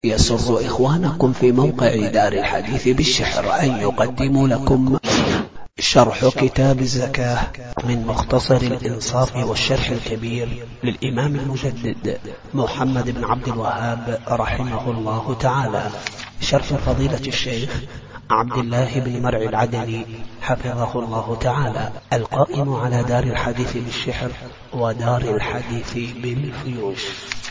يسر إخوانكم في موقع دار الحديث بالشحر أن يقدموا لكم شرح كتاب الزكاة من مختصر الإنصاف والشرح الكبير للإمام المجدد محمد بن عبد الوهاب رحمه الله تعالى، شرح فضيلة الشيخ عبد الله بن مرعي العدني حفظه الله تعالى، القائم على دار الحديث بالشحر ودار الحديث بالفيوش.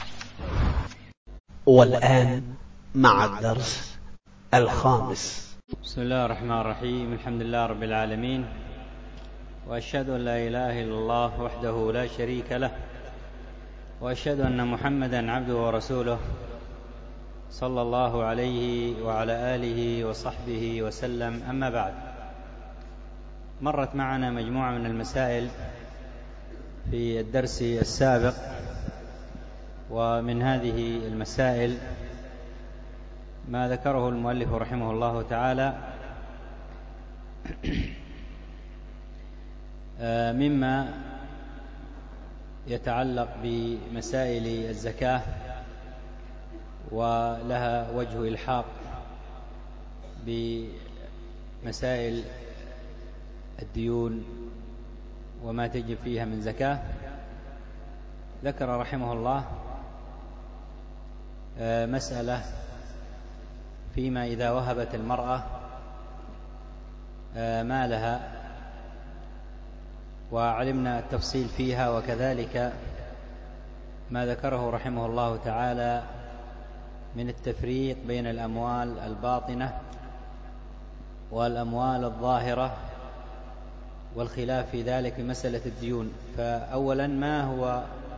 والآن مع الدرس الخامس. بسم الله الرحمن الرحيم. الحمد لله رب العالمين، وأشهد أن لا إله إلا الله وحده لا شريك له، وأشهد أن محمدا عبده ورسوله صلى الله عليه وعلى آله وصحبه وسلم. أما بعد، مرت معنا مجموعة من المسائل في الدرس السابق، ومن هذه المسائل ما ذكره المؤلف رحمه الله تعالى مما يتعلق بمسائل الزكاة، ولها وجه إلحاق بمسائل الديون وما تجب فيها من زكاة. ذكر رحمه الله مسألة فيما إذا وهبت المرأة مالها، وعلمنا التفصيل فيها، وكذلك ما ذكره رحمه الله تعالى من التفريق بين الأموال الباطنة والأموال الظاهرة، والخلاف في ذلك بمسألة الديون. فأولا، ما هو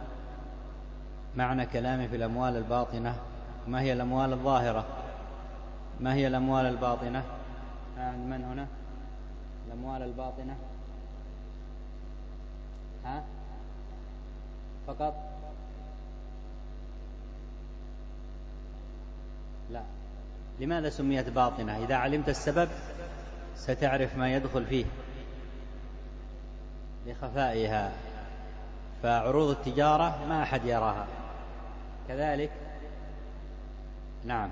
معنى كلامه في الأموال الباطنة؟ ما هي الأموال الظاهرة؟ ما هي الأموال الباطنة؟ من هنا؟ الأموال الباطنة فقط؟ لا. لماذا سميت باطنة؟ إذا علمت السبب ستعرف ما يدخل فيه لخفائها. فعروض التجارة ما أحد يراها، كذلك نعم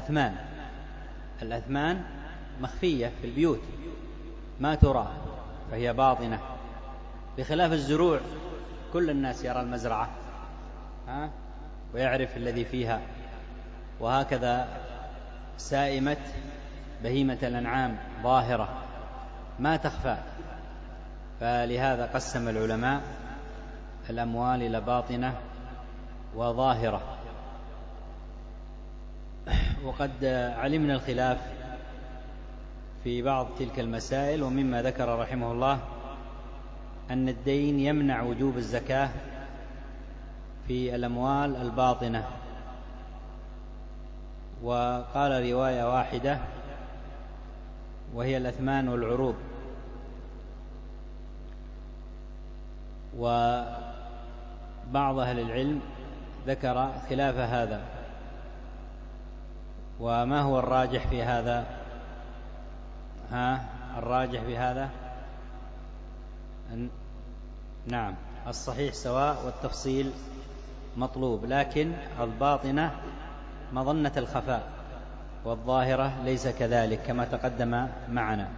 الأثمان مخفية في البيوت ما ترى، فهي باطنة، بخلاف الزروع كل الناس يرى المزرعة ويعرف الذي فيها. وهكذا سائمة بهيمة الأنعام ظاهرة ما تخفى. فلهذا قسم العلماء الأموال إلى باطنة وظاهرة. وقد علمنا الخلاف في بعض تلك المسائل، ومما ذكر رحمه الله أن الدين يمنع وجوب الزكاة في الأموال الباطنة، وقال رواية واحدة وهي الأثمان والعروض. وبعض أهل العلم ذكر خلاف هذا. وما هو الراجح في هذا؟ الراجح في هذا نعم، الصحيح سواء والتفصيل مطلوب، لكن الباطنة مظنة الخفاء، والظاهرة ليس كذلك كما تقدم معنا.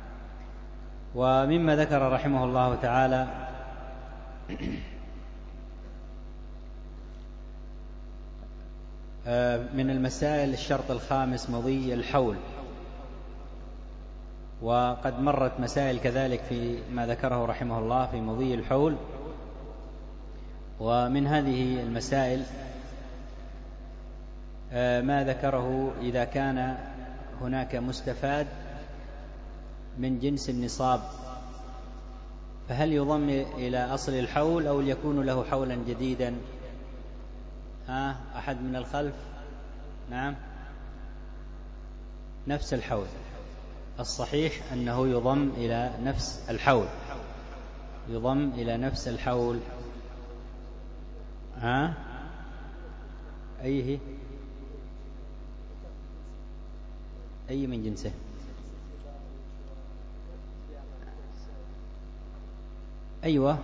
ومما ذكر رحمه الله تعالى من المسائل الشرط الخامس مضي الحول، وقد مرت مسائل كذلك في ما ذكره رحمه الله في مضي الحول. ومن هذه المسائل ما ذكره إذا كان هناك مستفاد من جنس النصاب، فهل يضم إلى أصل الحول أو يكون له حولا جديدا؟ أحد من الخلف؟ نعم، نفس الحول. الصحيح أنه يضم إلى نفس الحول، يضم إلى نفس الحول. أي من جنسه؟ أيوة،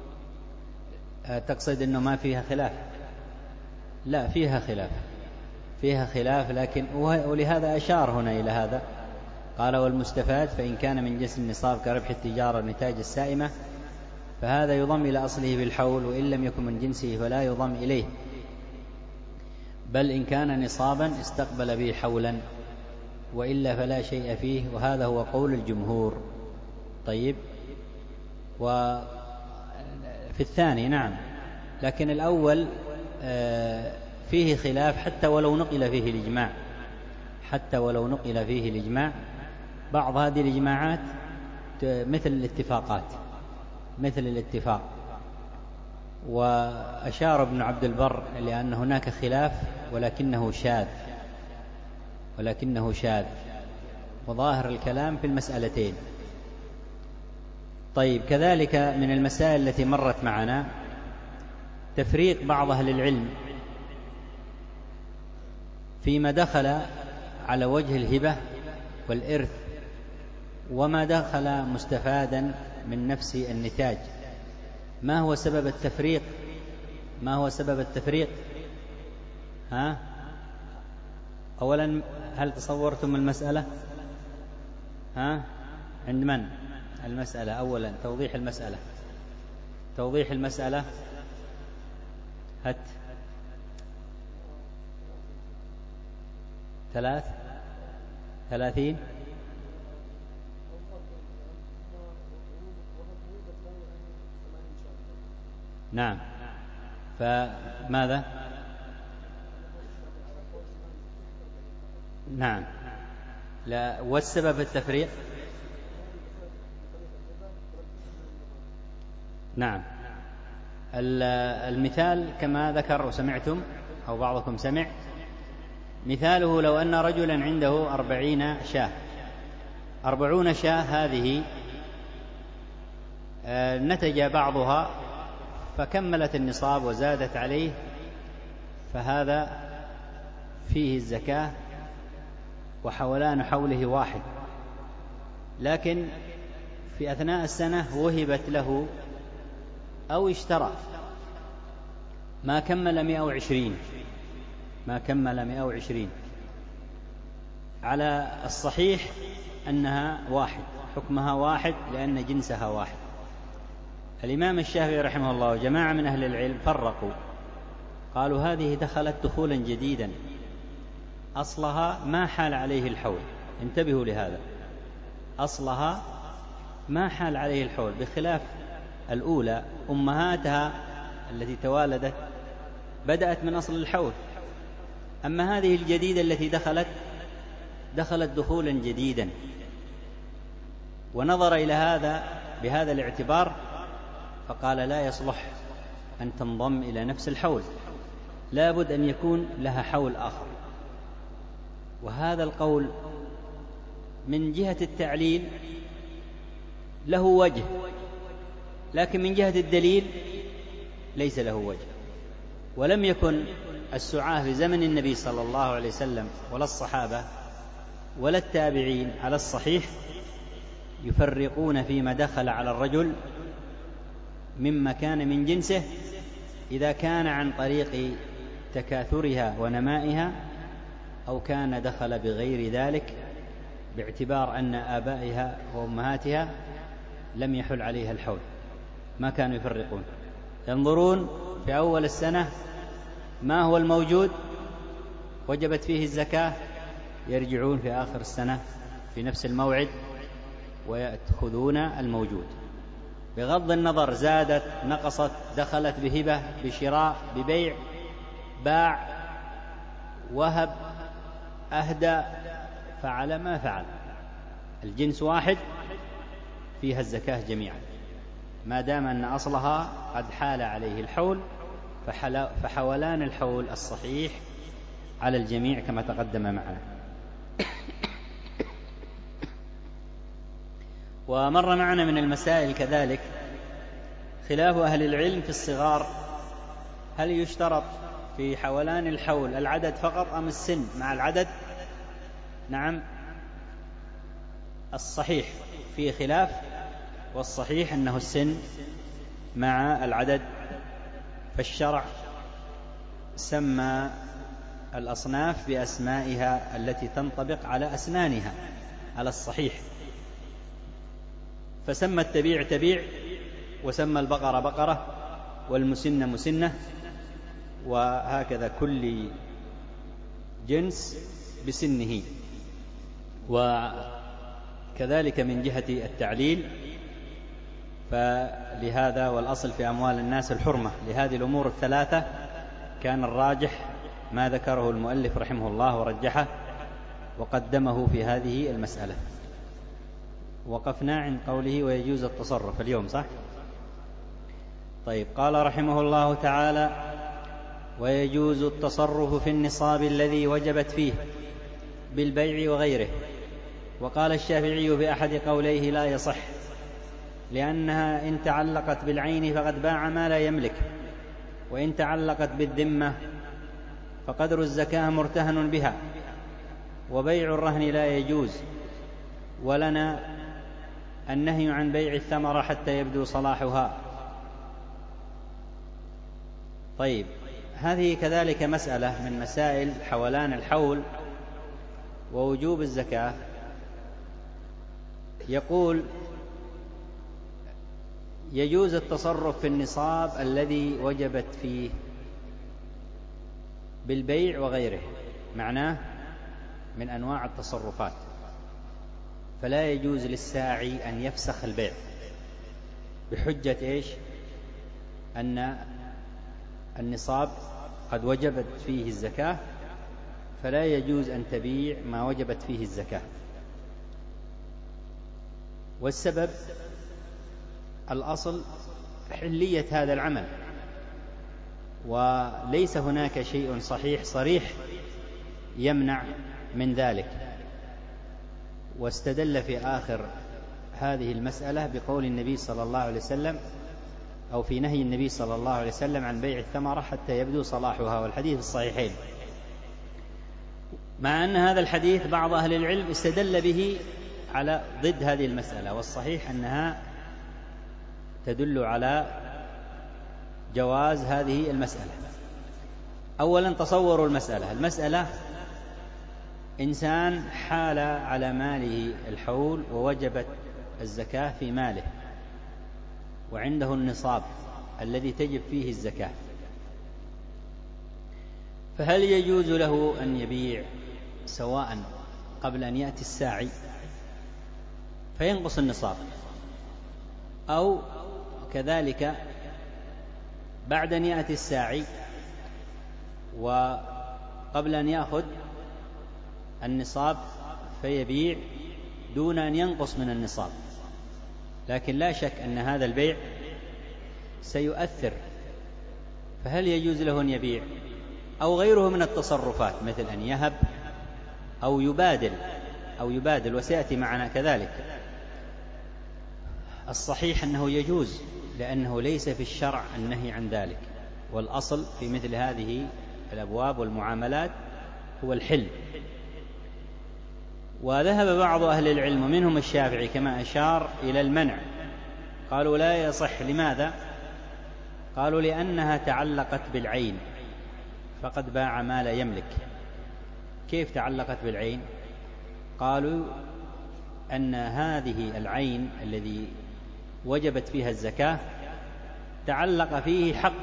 تقصد أنه ما فيها خلاف؟ لا، فيها خلاف. فيها خلاف، لكن ولهذا أشار هنا إلى هذا، قال والمستفاد فإن كان من جنس النصاب كربح التجارة والنتاج السائمة فهذا يضم إلى أصله بالحول، وإن لم يكن من جنسه فلا يضم إليه، بل إن كان نصابا استقبل به حولا، وإلا فلا شيء فيه، وهذا هو قول الجمهور. طيب، وفي الثاني نعم، لكن الأول فيه خلاف حتى ولو نقل فيه الإجماع، حتى ولو نقل فيه الإجماع. بعض هذه الإجماعات مثل الاتفاقات، مثل الاتفاق. وأشار ابن عبد البر لأن هناك خلاف ولكنه شاذ، وظاهر الكلام في المسألتين. طيب، كذلك من المسائل التي مرت معنا تفريق بعض أهل العلم فيما دخل على وجه الهبة والإرث، وما دخل مستفادا من نفس النتاج. ما هو سبب التفريق؟ أولا، هل تصورتم المسألة؟ عند من المسألة؟ أولا توضيح المسألة. هات 30. نعم، فماذا؟ نعم، لا، والسبب التفريق؟ نعم، المثال كما ذكر وسمعتم أو بعضكم سمع، مثاله لو أن رجلا عنده 40 شاة، 40 شاة هذه نتج بعضها فكملت النصاب وزادت عليه، فهذا فيه الزكاة وحولان حوله واحد. لكن في أثناء السنة وهبت له أو اشترى ما كمل 120. على الصحيح أنها واحد، حكمها واحد لأن جنسها واحد. الإمام الشافعي رحمه الله وجماعة من أهل العلم فرقوا، قالوا هذه دخلت دخولا جديدا، أصلها ما حال عليه الحول. انتبهوا لهذا، أصلها ما حال عليه الحول، بخلاف الأولى أمهاتها التي توالدت بدأت من أصل الحول. أما هذه الجديدة التي دخلت دخولا جديدا، ونظر إلى هذا بهذا الاعتبار فقال لا يصلح أن تنضم إلى نفس الحول، لا بد أن يكون لها حول آخر. وهذا القول من جهة التعليل له وجه، لكن من جهة الدليل ليس له وجه. ولم يكن السعاة في زمن النبي صلى الله عليه وسلم ولا الصحابة ولا التابعين على الصحيح يفرقون فيما دخل على الرجل مما كان من جنسه، إذا كان عن طريق تكاثرها ونمائها، أو كان دخل بغير ذلك، باعتبار أن آبائها وأمهاتها لم يحل عليها الحول. ما كانوا يفرقون، ينظرون في أول السنة ما هو الموجود وجبت فيه الزكاة، يرجعون في آخر السنة في نفس الموعد ويأخذون الموجود، بغض النظر زادت نقصت، دخلت بهبة بشراء ببيع باع وهب أهدى فعل ما فعل، الجنس واحد فيها الزكاة جميعا، ما دام أن أصلها قد حال عليه الحول، فحولان الحول الصحيح على الجميع كما تقدم معنا. ومر معنا من المسائل كذلك خلاف أهل العلم في الصغار، هل يشترط في حولان الحول العدد فقط أم السن مع العدد؟ نعم، الصحيح فيه خلاف، والصحيح أنه السن مع العدد. فالشرع سمى الأصناف بأسمائها التي تنطبق على أسنانها على الصحيح، فسمى التبيع تبيع، وسمى البقرة بقرة، والمسنة مسنة، وهكذا كل جنس بسنه. وكذلك من جهة التعليل، فلهذا والأصل في أموال الناس الحرمة. لهذه الأمور الثلاثة كان الراجح ما ذكره المؤلف رحمه الله ورجحه وقدمه في هذه المسألة. وقفنا عند قوله ويجوز التصرف اليوم، صح؟ طيب، قال رحمه الله تعالى: ويجوز التصرف في النصاب الذي وجبت فيه بالبيع وغيره. وقال الشافعي بأحد قوليه: لا يصح، لأنها إن تعلقت بالعين فقد باع ما لا يملك، وإن تعلقت بالذمة فقدر الزكاة مرتهن بها، وبيع الرهن لا يجوز. ولنا النهي عن بيع الثمرة حتى يبدو صلاحها. طيب، هذه كذلك مسألة من مسائل حولان الحول ووجوب الزكاة. يقول: يجوز التصرف في النصاب الذي وجبت فيه بالبيع وغيره، معناه من أنواع التصرفات، فلا يجوز للساعي أن يفسخ البيع بحجة إيش؟ أن النصاب قد وجبت فيه الزكاة، فلا يجوز أن تبيع ما وجبت فيه الزكاة. والسبب الأصل حلية هذا العمل، وليس هناك شيء صحيح صريح يمنع من ذلك. واستدل في آخر هذه المسألة بقول النبي صلى الله عليه وسلم، أو في نهي النبي صلى الله عليه وسلم عن بيع الثمرة حتى يبدو صلاحها، والحديث الصحيحين. مع أن هذا الحديث بعض أهل العلم استدل به على ضد هذه المسألة، والصحيح أنها تدل على جواز هذه المسألة. أولا تصوروا المسألة إنسان حال على ماله الحول ووجبت الزكاة في ماله، وعنده النصاب الذي تجب فيه الزكاة، فهل يجوز له أن يبيع سواء قبل أن يأتي الساعي فينقص النصاب، أو كذلك بعد أن يأتي الساعي وقبل أن يأخذ النصاب فيبيع دون أن ينقص من النصاب؟ لكن لا شك أن هذا البيع سيؤثر، فهل يجوز له أن يبيع؟ أو غيره من التصرفات، مثل أن يهب أو يبادل، وسيأتي معنا كذلك. الصحيح أنه يجوز، لأنه ليس في الشرع النهي عن ذلك، والأصل في مثل هذه الأبواب والمعاملات هو الحل. وذهب بعض أهل العلم منهم الشافعي كما أشار إلى المنع، قالوا لا يصح. لماذا؟ قالوا لأنها تعلقت بالعين فقد باع ما لا يملك. كيف تعلقت بالعين؟ قالوا أن هذه العين الذي وجبت فيها الزكاة تعلق فيه حق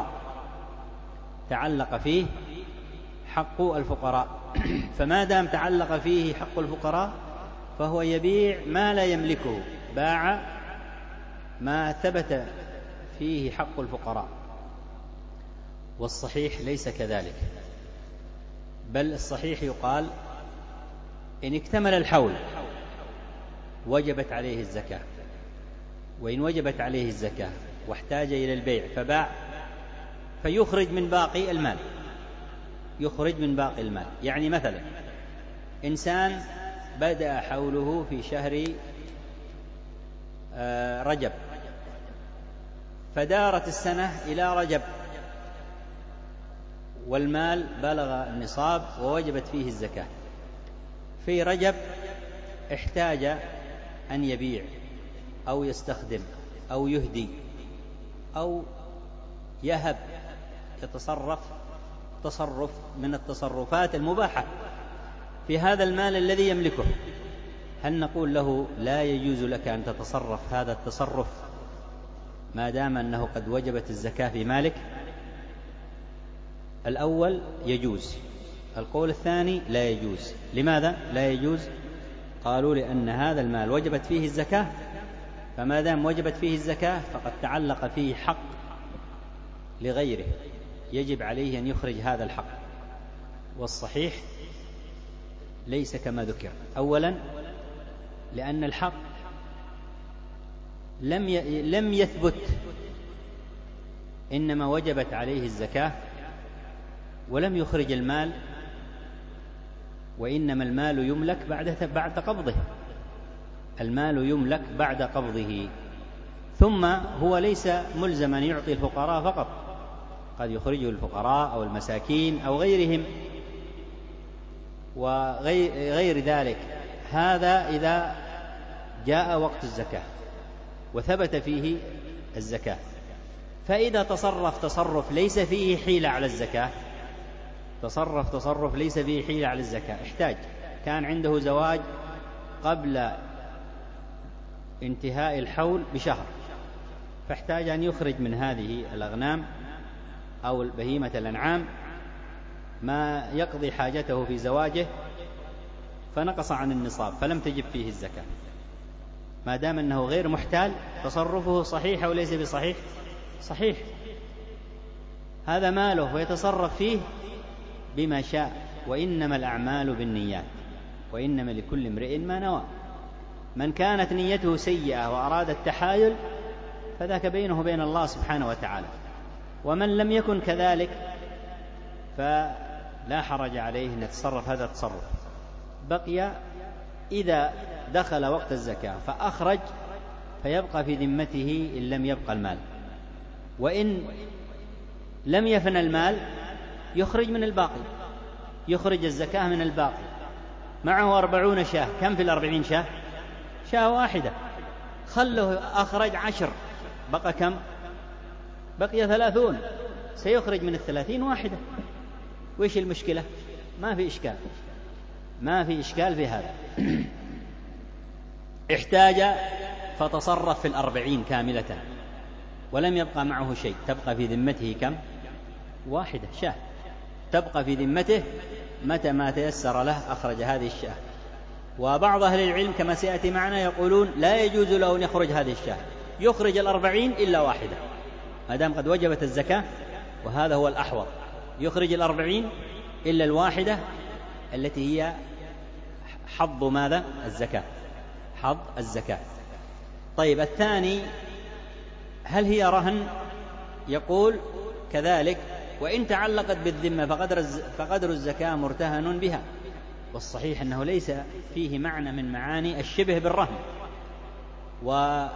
الفقراء، فما دام تعلق فيه حق الفقراء فهو يبيع ما لا يملكه، باع ما ثبت فيه حق الفقراء. والصحيح ليس كذلك، بل الصحيح يقال إن اكتمل الحول وجبت عليه الزكاة، وإن وجبت عليه الزكاة واحتاج إلى البيع فباع فيخرج من باقي المال. يعني مثلا إنسان بدأ حوله في شهر رجب، فدارت السنة إلى رجب والمال بلغ النصاب ووجبت فيه الزكاة. في رجب احتاج أن يبيع أو يستخدم أو يهدي أو يهب، يتصرف تصرف من التصرفات المباحة في هذا المال الذي يملكه، هل نقول له لا يجوز لك أن تتصرف هذا التصرف ما دام أنه قد وجبت الزكاة في مالك؟ الأول يجوز، القول الثاني لا يجوز. لماذا لا يجوز؟ قالوا لأن هذا المال وجبت فيه الزكاة، فما دام وجبت فيه الزكاة فقد تعلق فيه حق لغيره، يجب عليه أن يخرج هذا الحق. والصحيح ليس كما ذكر. أولا لأن الحق لم يثبت، إنما وجبت عليه الزكاة ولم يخرج المال، وإنما المال يملك بعد قبضه، المال يملك بعد قبضه. ثم هو ليس ملزما يعطي الفقراء فقط، قد يخرجه الفقراء أو المساكين أو غيرهم وغير ذلك. هذا إذا جاء وقت الزكاة وثبت فيه الزكاة. فإذا تصرف ليس فيه حيلة على الزكاة، تصرف ليس فيه حيلة على الزكاة، احتاج، كان عنده زواج قبل انتهاء الحول بشهر، فاحتاج أن يخرج من هذه الأغنام أو بهيمة الأنعام ما يقضي حاجته في زواجه، فنقص عن النصاب فلم تجب فيه الزكاة. ما دام أنه غير محتال تصرفه صحيح أو ليس بصحيح؟ صحيح. هذا ماله ويتصرف فيه بما شاء، وإنما الأعمال بالنيات وإنما لكل امرئ ما نوى. من كانت نيته سيئة وأراد التحايل فذاك بينه وبين الله سبحانه وتعالى، ومن لم يكن كذلك فلا حرج عليه أن يتصرف هذا التصرف. بقي إذا دخل وقت الزكاة فأخرج فيبقى في ذمته إن لم يبقى المال، وإن لم يفن المال يخرج من الباقي، يخرج الزكاة من الباقي. معه 40 شاة، كم في 40 شاة؟ شاة واحدة، خله أخرج 10، بقى كم؟ بقي 30، سيخرج من 30 واحدة. وإيش المشكلة؟ ما في إشكال، ما في إشكال في هذا. احتاج فتصرف في 40 كاملة ولم يبقى معه شيء، تبقى في ذمته كم؟ واحدة، شاة، تبقى في ذمته، متى ما تيسر له أخرج هذه الشاة. وبعض أهل العلم كما سيأتي معنا يقولون لا يجوز له أن يخرج هذه الشاة، يخرج 40 إلا واحدة ما دام قد وجبت الزكاة، وهذا هو الأحوط، يخرج 40 إلا الواحدة التي هي حظ ماذا؟ الزكاة، حظ الزكاة. طيب الثاني، هل هي رهن؟ يقول كذلك وإن تعلقت بالذمة فقدر الزكاة مرتهن بها. والصحيح أنه ليس فيه معنى من معاني الشبه بالرهن، ولو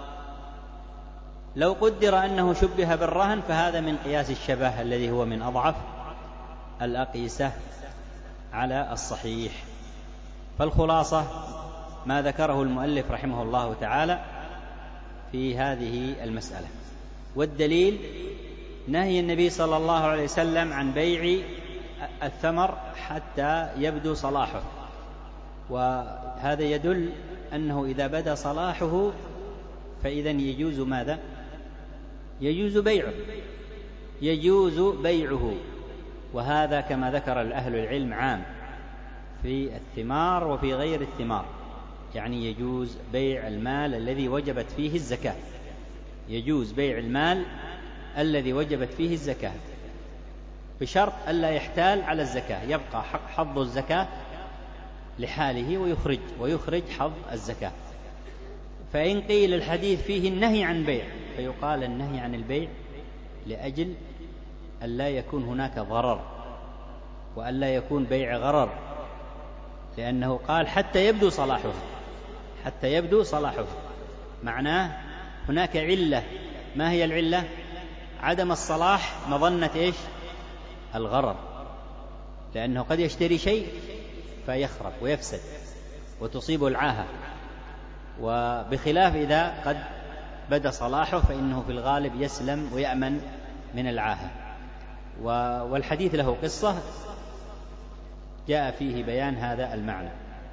قدر أنه شبه بالرهن فهذا من قياس الشبه الذي هو من أضعف الأقيسة على الصحيح. فالخلاصة ما ذكره المؤلف رحمه الله تعالى في هذه المسألة. والدليل نهي النبي صلى الله عليه وسلم عن بيع الثمر حتى يبدو صلاحه، وهذا يدل أنه إذا بدا صلاحه فإذن يجوز ماذا؟ يجوز بيعه، يجوز بيعه. وهذا كما ذكر أهل العلم عام في الثمار وفي غير الثمار، يعني يجوز بيع المال الذي وجبت فيه الزكاة، يجوز بيع المال الذي وجبت فيه الزكاة بشرط ألا يحتال على الزكاة، يبقى حظ الزكاة لحاله ويخرج حظ الزكاة. فإن قيل الحديث فيه النهي عن بيع، فيقال النهي عن البيع لأجل ألا يكون هناك ضرر وألا يكون بيع غرر، لأنه قال حتى يبدو صلاحه، حتى يبدو صلاحه، معناه هناك علة. ما هي العلة؟ عدم الصلاح مظنة إيش؟ الغرر، لأنه قد يشتري شيء فيخرب ويفسد وتصيب العاهة، وبخلاف إذا قد بدا صلاحه فإنه في الغالب يسلم ويأمن من العاهة. والحديث له قصة جاء فيه بيان هذا المعنى.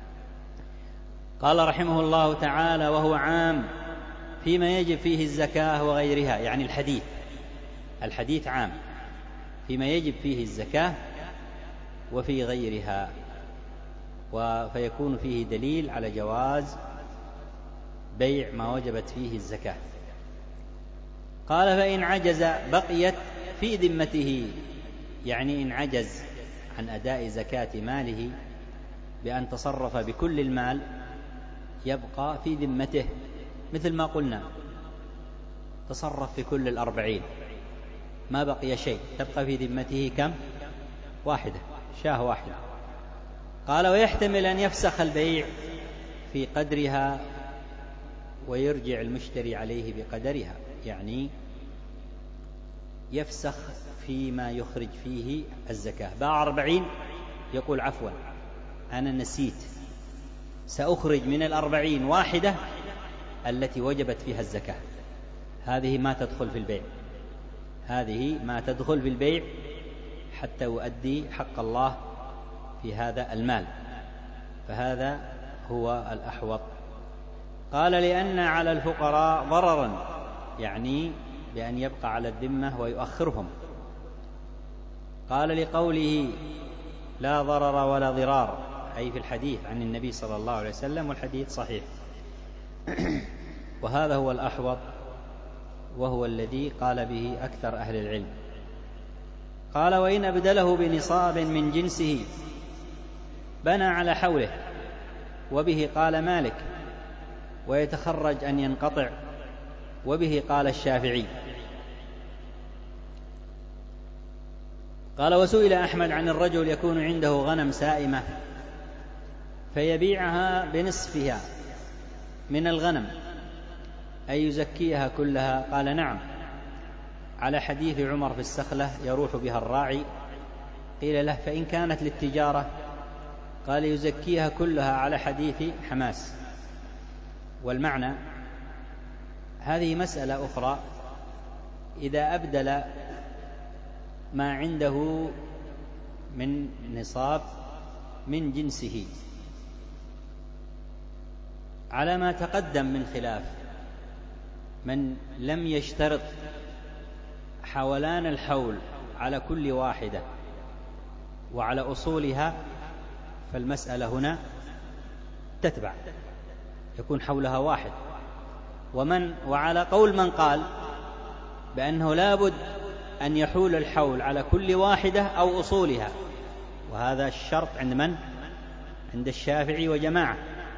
قال رحمه الله تعالى: وهو عام فيما يجب فيه الزكاة وغيرها، يعني الحديث عام فيما يجب فيه الزكاة وفي غيرها، فيكون فيه دليل على جواز بيع ما وجبت فيه الزكاة. قال: فإن عجز بقيت في ذمته، يعني إن عجز عن أداء زكاة ماله بأن تصرف بكل المال يبقى في ذمته، مثل ما قلنا تصرف في كل 40 ما بقي شيء، تبقى في ذمته كم؟ واحدة، شاة واحدة. قال: ويحتمل أن يفسخ البيع في قدرها ويرجع المشتري عليه بقدرها، يعني يفسخ فيما يخرج فيه الزكاة. باع 40 يقول: عفوا أنا نسيت، سأخرج من 40 واحدة التي وجبت فيها الزكاة، هذه ما تدخل في البيع، حتى يؤدي حق الله في هذا المال، فهذا هو الأحوط. قال: لأن على الفقراء ضررا، يعني بأن يبقى على الذمة ويؤخرهم. قال: لقوله لا ضرر ولا ضرار، أي في الحديث عن النبي صلى الله عليه وسلم، والحديث صحيح. وهذا هو الأحوط، وهو الذي قال به أكثر أهل العلم. قال: وإن أبدله بنصاب من جنسه بنى على حوله، وبه قال مالك، ويتخرج أن ينقطع، وبه قال الشافعي. قال: وسئل أحمد عن الرجل يكون عنده غنم سائمة فيبيعها بنصفها من الغنم، أي يزكيها كلها؟ قال: نعم، على حديث عمر في السخلة يروح بها الراعي. قيل له: فإن كانت للتجارة؟ قال: يزكيها كلها، على حديث حماس. والمعنى هذه مسألة أخرى: إذا أبدل ما عنده من نصاب من جنسه على ما تقدم من خلاف من لم يشترط حولان الحول على كل واحدة وعلى أصولها، فالمسألة هنا تتبع، يكون حولها واحد. وعلى قول من قال بأنه لا بد أن يحول الحول على كل واحدة أو أصولها، وهذا الشرط عند من؟ عند الشافعي وجماعة،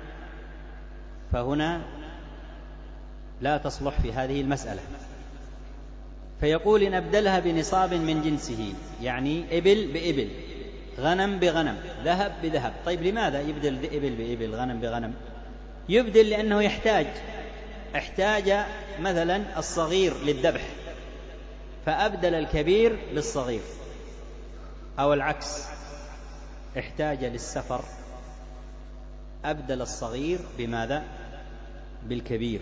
فهنا لا تصلح في هذه المسألة. فيقول: إن أبدلها بنصاب من جنسه، يعني إبل بإبل، غنم بغنم، ذهب بذهب. طيب لماذا يبدل إبل بإبل، غنم بغنم؟ يبدل لأنه احتاج مثلا الصغير للذبح فأبدل الكبير بالصغير، أو العكس، احتاج للسفر أبدل الصغير بماذا؟ بالكبير.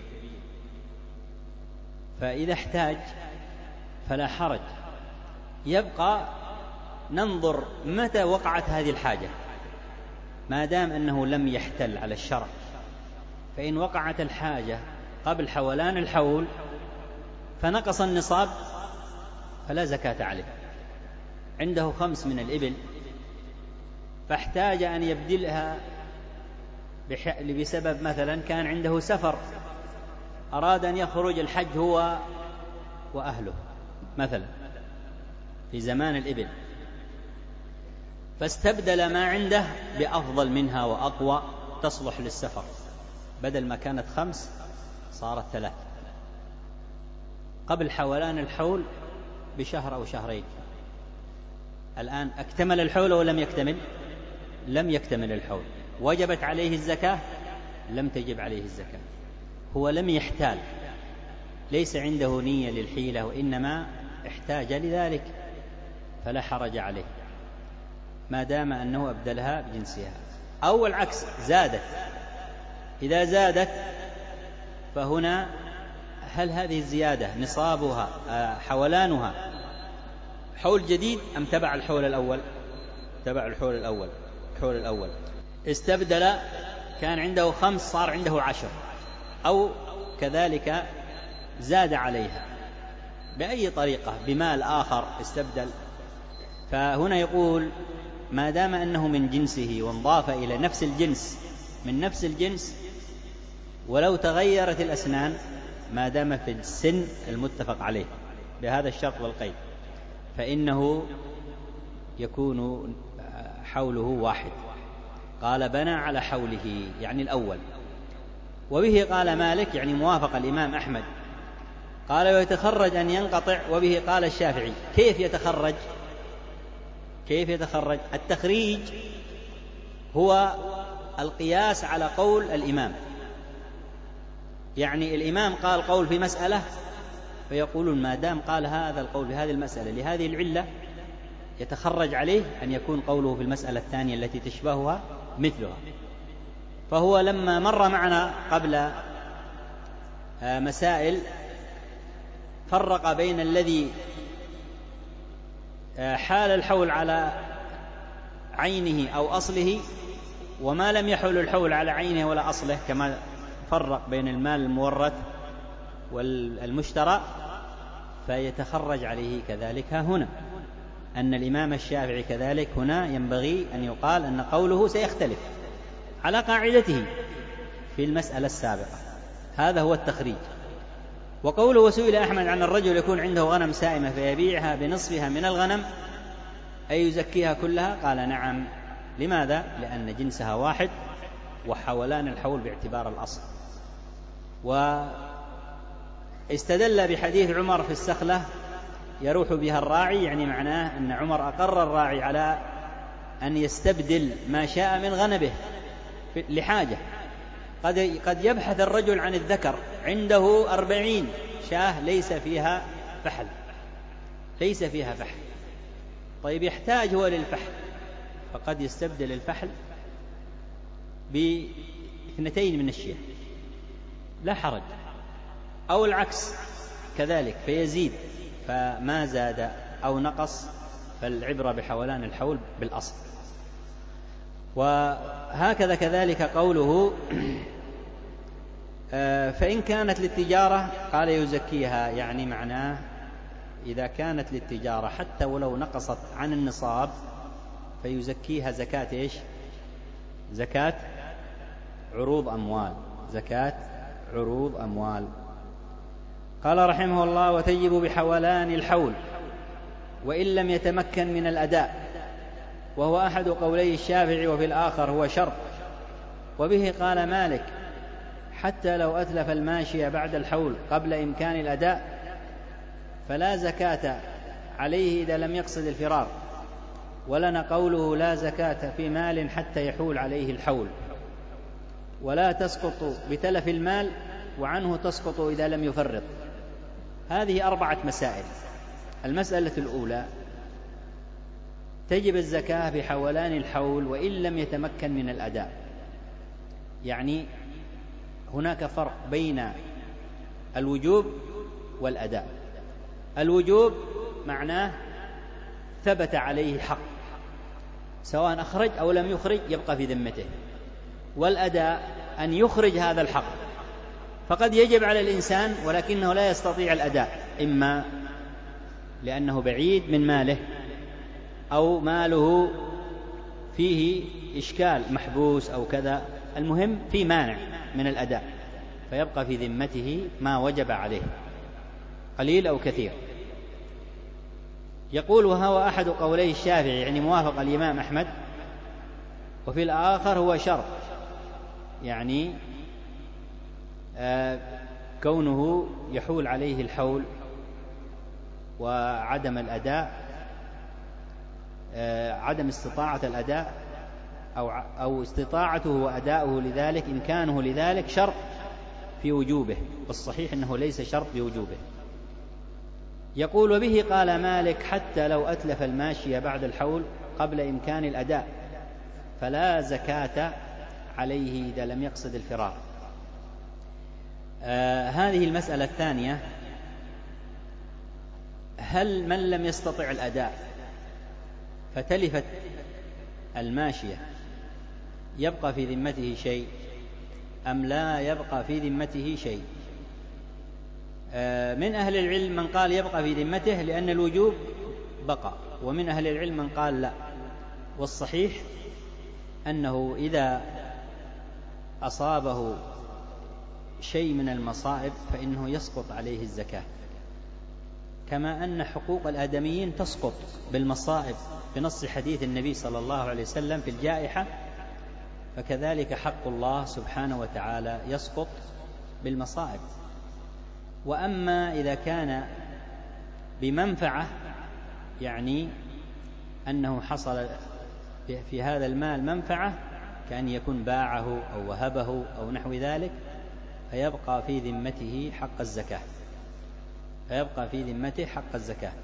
فإذا احتاج فلا حرج، يبقى ننظر متى وقعت هذه الحاجة، ما دام أنه لم يحتل على الشرع. فإن وقعت الحاجة قبل حولان الحول فنقص النصاب فلا زكاة عليه. عنده 5 من الإبل فاحتاج أن يبدلها بسبب مثلا كان عنده سفر، أراد أن يخرج الحج هو وأهله مثلا في زمان الإبل، فاستبدل ما عنده بأفضل منها وأقوى تصلح للسفر، بدل ما كانت 5 صارت 3 قبل حولان الحول بشهر أو شهرين. الآن اكتمل الحول ولم يكتمل؟ لم يكتمل الحول. وجبت عليه الزكاة؟ لم تجب عليه الزكاة. هو لم يحتال، ليس عنده نية للحيلة، وإنما احتاج لذلك، فلا حرج عليه ما دام أنه أبدلها بجنسها. أو العكس، زادت. إذا زادت فهنا هل هذه الزيادة نصابها حولانها حول جديد أم تبع الحول الأول؟ تبع الحول الأول. استبدل، كان عنده 5 صار عنده 10، أو كذلك زاد عليها بأي طريقة بمال آخر استبدل. فهنا يقول ما دام أنه من جنسه وانضاف إلى نفس الجنس من نفس الجنس، ولو تغيرت الأسنان ما دام في السن المتفق عليه بهذا الشرط والقيد، فإنه يكون حوله واحد. قال بنى على حوله يعني الأول. وبه قال مالك، يعني موافق الإمام أحمد. قال ويتخرج أن ينقطع. وبه قال الشافعي. كيف يتخرج؟ التخريج هو القياس على قول الإمام. يعني الإمام قال قول في مسألة، فيقولون ما دام قال هذا القول بهذه المسألة لهذه العلة، يتخرج عليه أن يكون قوله في المسألة الثانية التي تشبهها مثلها. فهو لما مر معنا قبل مسائل فرق بين الذي حال الحول على عينه أو أصله، وما لم يحل الحول على عينه ولا أصله، كما فرق بين المال المورث والمشترى. فيتخرج عليه كذلك هنا أن الإمام الشافعي كذلك هنا ينبغي أن يقال أن قوله سيختلف على قاعدته في المسألة السابقة. هذا هو التخريج. وقوله وسئل أحمد عن الرجل يكون عنده غنم سائمة فيبيعها بنصفها من الغنم أي يزكيها كلها؟ قال نعم. لماذا؟ لأن جنسها واحد وحولان الحول باعتبار الأصل. واستدل بحديث عمر في السخلة يروح بها الراعي، يعني معناه أن عمر أقر الراعي على أن يستبدل ما شاء من غنمه لحاجة. قد يبحث الرجل عن الذكر عنده 40 شاة ليس فيها فحل، طيب يحتاج هو للفحل، فقد يستبدل الفحل ب2 من الشياه لا حرج، أو العكس كذلك فيزيد، فما زاد أو نقص فالعبرة بحولان الحول بالأصل. وهكذا كذلك قوله فإن كانت للتجارة قال يزكيها، يعني معناه إذا كانت للتجارة حتى ولو نقصت عن النصاب فيزكيها زكاة إيش؟ زكاة عروض أموال. قال رحمه الله وتجب بحولان الحول وإن لم يتمكن من الأداء، وهو أحد قولي الشافعي وفي الآخر هو شرط. وبه قال مالك حتى لو أتلف الماشية بعد الحول قبل إمكان الأداء فلا زكاة عليه إذا لم يقصد الفرار. ولنا قوله لا زكاة في مال حتى يحول عليه الحول، ولا تسقط بتلف المال وعنه تسقط إذا لم يفرط. هذه 4 مسائل. المسألة الأولى تجب الزكاة بحولان الحول وإن لم يتمكن من الأداء، يعني هناك فرق بين الوجوب والأداء. الوجوب معناه ثبت عليه حق سواء أخرج أو لم يخرج يبقى في ذمته، والأداء أن يخرج هذا الحق، فقد يجب على الإنسان ولكنه لا يستطيع الأداء، إما لأنه بعيد من ماله أو ماله فيه إشكال محبوس أو كذا، المهم في مانع من الأداء، فيبقى في ذمته ما وجب عليه قليل أو كثير. يقول وهو أحد قولي الشافعي، يعني موافق الإمام أحمد، وفي الآخر هو شرط، يعني كونه يحول عليه الحول وعدم الأداء، عدم استطاعة الأداء أو استطاعته وأداؤه لذلك إمكانه لذلك شرط في وجوبه، والصحيح أنه ليس شرط بوجوبه. يقول وبه قال مالك حتى لو أتلف الماشية بعد الحول قبل إمكان الأداء فلا زكاة عليه إذا لم يقصد الفرار. هذه المسألة الثانية، هل من لم يستطع الأداء فتلفت الماشية يبقى في ذمته شيء أم لا يبقى في ذمته شيء؟ من أهل العلم من قال يبقى في ذمته لأن الوجوب بقى، ومن أهل العلم من قال لا، والصحيح أنه إذا أصابه شيء من المصائب فإنه يسقط عليه الزكاة، كما أن حقوق الآدميين تسقط بالمصائب بنص حديث النبي صلى الله عليه وسلم في الجائحة، فكذلك حق الله سبحانه وتعالى يسقط بالمصائب. وأما إذا كان بمنفعة، يعني أنه حصل في هذا المال منفعة كأن يكون باعه أو وهبه أو نحو ذلك، فيبقى في ذمته حق الزكاة، فيبقى في ذمته حق الزكاة.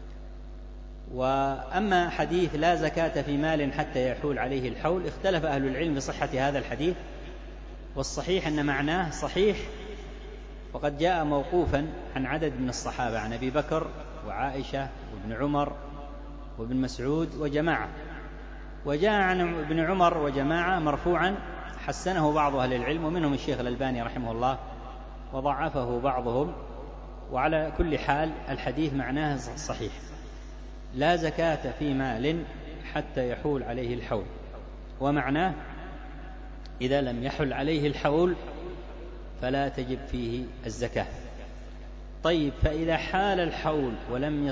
وأما حديث لا زكاة في مال حتى يحول عليه الحول، اختلف أهل العلم بصحة هذا الحديث، والصحيح أن معناه صحيح، وقد جاء موقوفا عن عدد من الصحابة، عن أبي بكر وعائشة وابن عمر وابن مسعود وجماعة، وجاء عن ابن عمر وجماعة مرفوعا حسنه بعض أهل العلم ومنهم الشيخ الألباني رحمه الله، وضعفه بعضهم. وعلى كل حال الحديث معناه صحيح، لا زكاة في مال حتى يحول عليه الحول، ومعناه إذا لم يحل عليه الحول فلا تجب فيه الزكاة. طيب، فإذا حال الحول ولم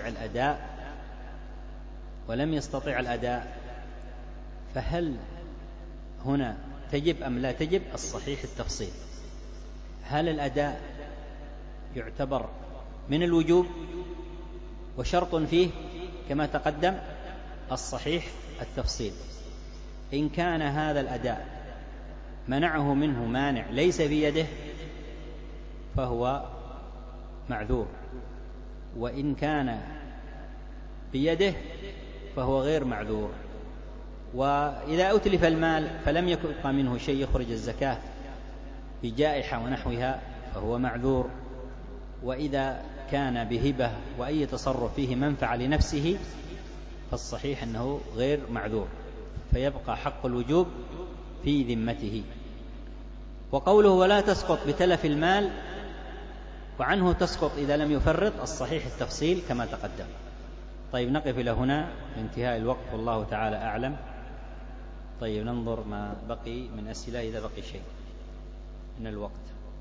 يستطع الأداء فهل هنا تجب أم لا تجب؟ الصحيح التفصيل. هل الأداء يعتبر من الوجوب وشرط فيه كما تقدم؟ الصحيح التفصيل. إن كان هذا الأداء منعه منه مانع ليس بيده فهو معذور، وإن كان بيده فهو غير معذور. وإذا أتلف المال فلم يبقى منه شيء يخرج الزكاة بجائحة ونحوها فهو معذور، وإذا كان بهبة وأي تصرف فيه منفعة لنفسه فالصحيح أنه غير معذور، فيبقى حق الوجوب في ذمته. وقوله ولا تسقط بتلف المال وعنه تسقط إذا لم يفرط، الصحيح التفصيل كما تقدم. طيب، نقف إلى هنا لانتهاء الوقت والله تعالى أعلم. طيب، ننظر ما بقي من أسئلة إذا بقي شيء من الوقت.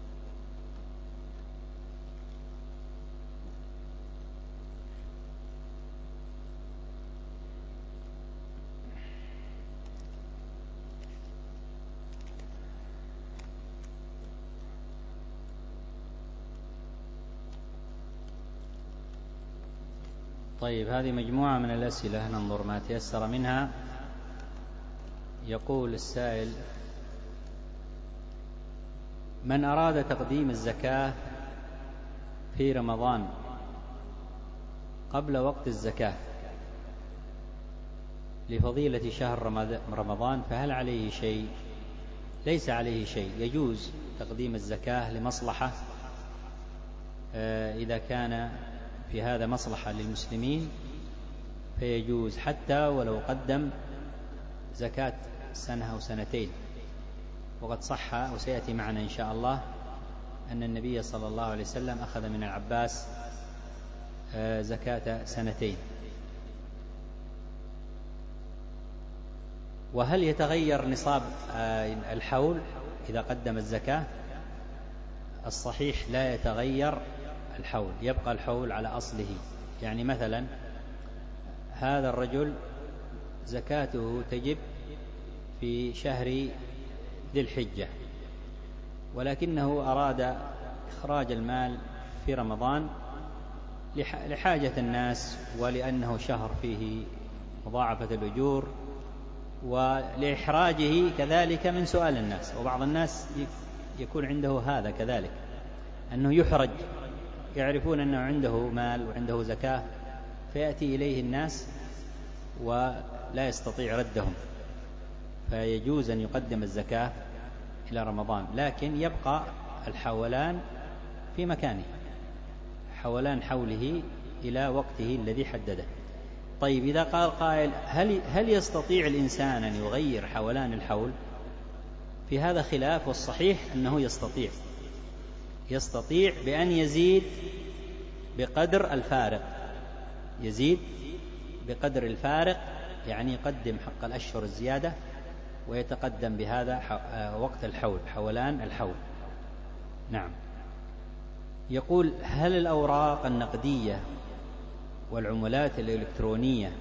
طيب، هذه مجموعة من الأسئلة، ننظر ما تيسر منها. يقول السائل: من أراد تقديم الزكاة في رمضان قبل وقت الزكاة لفضيلة شهر رمضان فهل عليه شيء؟ ليس عليه شيء، يجوز تقديم الزكاة لمصلحة، إذا كان في هذا مصلحة للمسلمين فيجوز، حتى ولو قدم زكاة سنة أو سنتين. وقد صح وسيأتي معنا إن شاء الله أن النبي صلى الله عليه وسلم أخذ من العباس زكاة سنتين. وهل يتغير نصاب الحول إذا قدم الزكاة؟ الصحيح لا يتغير الحول، يبقى الحول على أصله. يعني مثلا هذا الرجل زكاته تجب في شهر ذي الحجة، ولكنه أراد إخراج المال في رمضان لحاجة الناس، ولأنه شهر فيه مضاعفة الأجور، ولإحراجه كذلك من سؤال الناس. وبعض الناس يكون عنده هذا كذلك، أنه يحرج، يعرفون أنه عنده مال وعنده زكاة فيأتي إليه الناس ولا يستطيع ردهم، فيجوز أن يقدم الزكاة إلى رمضان، لكن يبقى الحولان في مكانه، حولان حوله إلى وقته الذي حدده. طيب إذا قال قائل هل يستطيع الإنسان أن يغير حولان الحول؟ في هذا خلاف، والصحيح أنه يستطيع بأن يزيد بقدر الفارق، يزيد بقدر الفارق، يعني يقدم حق الأشهر الزيادة ويتقدم بهذا وقت الحول، حولان الحول. نعم. يقول: هل الأوراق النقدية والعملات الإلكترونية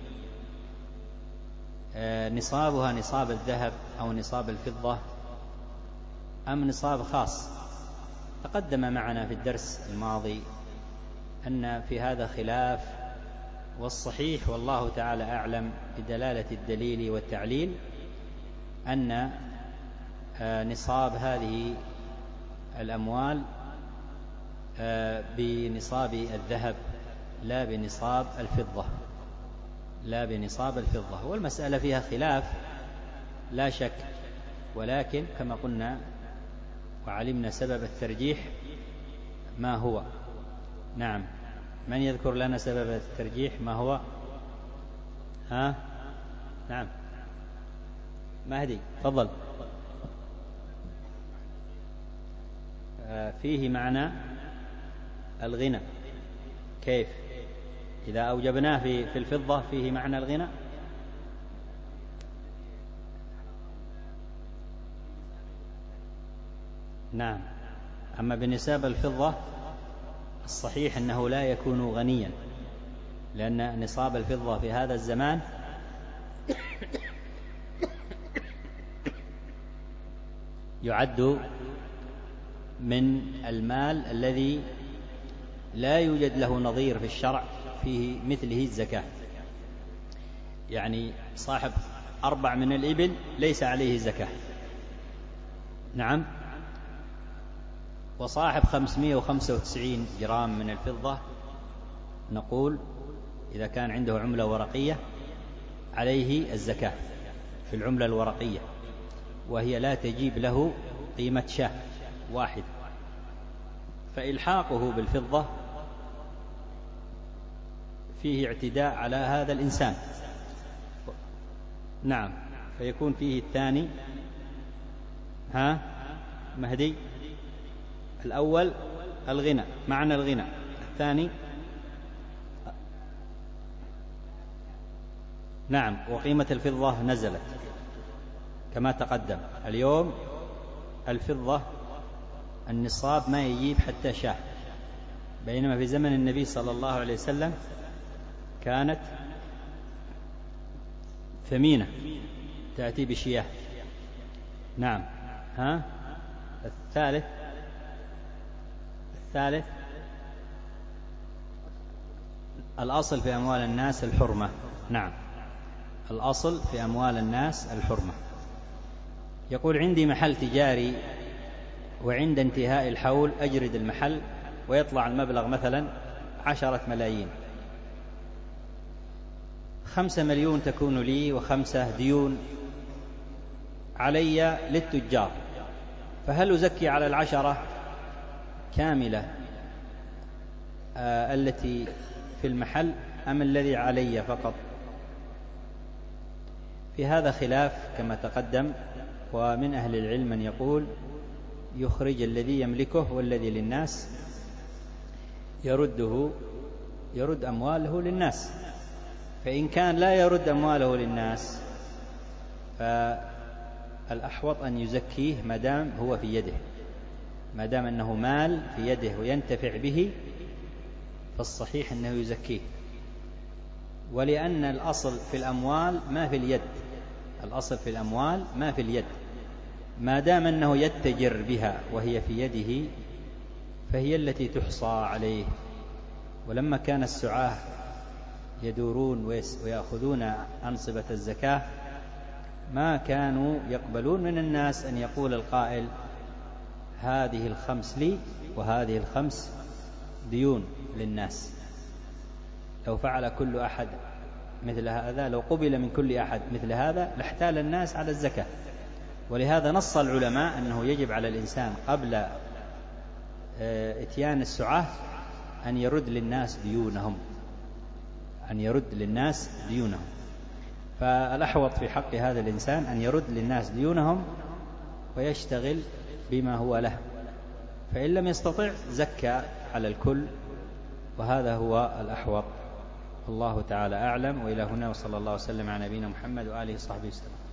نصابها نصاب الذهب أو نصاب الفضة أم نصاب خاص؟ تقدم معنا في الدرس الماضي أن في هذا خلاف، والصحيح والله تعالى أعلم بدلالة الدليل والتعليل أن نصاب هذه الأموال بنصاب الذهب لا بنصاب الفضة، والمسألة فيها خلاف لا شك، ولكن كما قلنا وعلمنا سبب الترجيح ما هو. نعم. من يذكر لنا سبب الترجيح ما هو؟ نعم، مهدي تفضل. فيه معنى الغنى. كيف؟ إذا أوجبناه في الفضة فيه معنى الغنى؟ نعم. أما بنساب الفضة الصحيح أنه لا يكون غنيا، لأن نصاب الفضة في هذا الزمان يعد من المال الذي لا يوجد له نظير في الشرع فيه مثله الزكاة. يعني صاحب 4 من الإبل ليس عليه زكاة. نعم. وصاحب 595 جرام من الفضة نقول إذا كان عنده عملة ورقية عليه الزكاة في العملة الورقية، وهي لا تجيب له قيمة شاة واحد، فإلحاقه بالفضة فيه اعتداء على هذا الإنسان. نعم. فيكون فيه الثاني. مهدي. الأول الغنى، معنى الغنى. الثاني نعم. وقيمة الفضة نزلت كما تقدم. اليوم الفضة النصاب ما يجيب حتى شاه، بينما في زمن النبي صلى الله عليه وسلم كانت ثمينة تأتي بشياه. نعم. الثالث الأصل في أموال الناس الحرمة. نعم. الأصل في أموال الناس الحرمة. يقول: عندي محل تجاري وعند انتهاء الحول أجرد المحل ويطلع المبلغ مثلا 10 ملايين، 5 مليون تكون لي و5 ديون علي للتجار، فهل أزكي على 10 كاملة التي في المحل أم الذي علي فقط؟ في هذا خلاف كما تقدم، ومن أهل العلم من يقول يخرج الذي يملكه والذي للناس يرد أمواله للناس. فإن كان لا يرد أمواله للناس فالأحوط أن يزكيه ما دام هو في يده، ما دام أنه مال في يده وينتفع به فالصحيح أنه يزكيه. ولأن الأصل في الأموال ما في اليد، الأصل في الأموال ما في اليد، ما دام أنه يتجر بها وهي في يده فهي التي تحصى عليه. ولما كان السعاة يدورون ويأخذون أنصبة الزكاة ما كانوا يقبلون من الناس أن يقول القائل هذه 5 لي وهذه 5 ديون للناس. لو فعل كل أحد مثل هذا، لو قبل من كل أحد مثل هذا لاحتال الناس على الزكاة. ولهذا نص العلماء أنه يجب على الإنسان قبل إتيان السعاة أن يرد للناس ديونهم، أن يرد للناس ديونهم. فالأحوط في حق هذا الإنسان أن يرد للناس ديونهم ويشتغل بما هو له، فإن لم يستطع زكى على الكل، وهذا هو الأحوط. الله تعالى أعلم. وإلى هنا، وصلى الله وسلم على نبينا محمد وآله وصحبه وسلم.